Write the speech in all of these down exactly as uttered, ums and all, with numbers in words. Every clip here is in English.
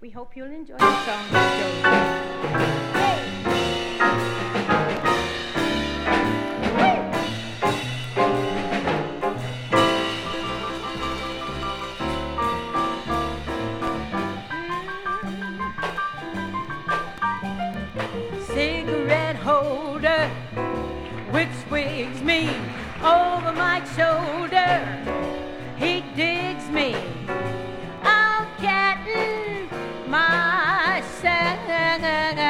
We hope you'll enjoy the song that goes. Cigarette holder which swigs me over my shoulder. He digs me out catting my sand.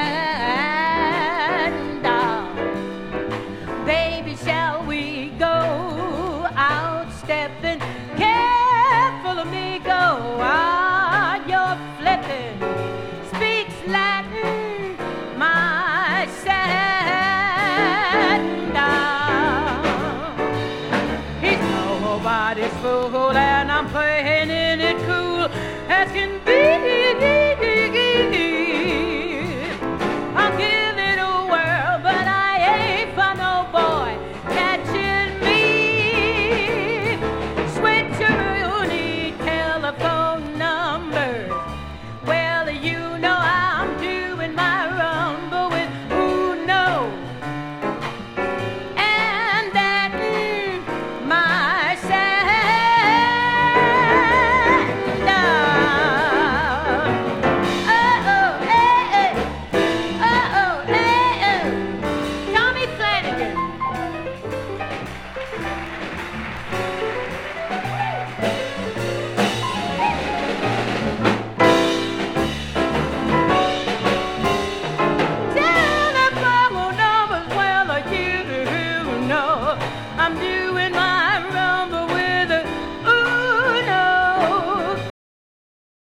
Baby, shall we go out stepping? Careful of me, go. Ah, you're flipping.